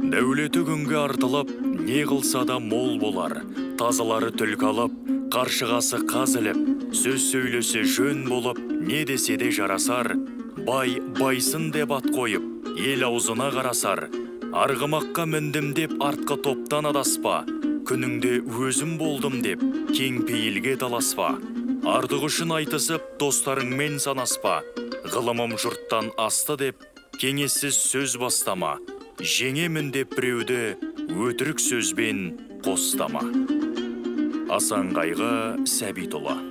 Дәулеті күнге артылып, не қылса да мол болар. Тазалары түлкі алып, қаршығасы қазылып, сөз сөйлесе жөн болып, не десе де жарасар. Бай байсын деп ат қойып, ел аузына қарасар. Арғымаққа міндім деп артқы топтан адаспа. Күніңде өзім болдым деп, кең пейілге таласпа. Ардық үшін айтысып, достарыңмен санаспа. Ғылымым жұрттан асты деп, кеңессіз сөз бастама. Жеңемін деп біреуді, өтірік сөзбен қостама. Асан Қайғы Сәбитұлы.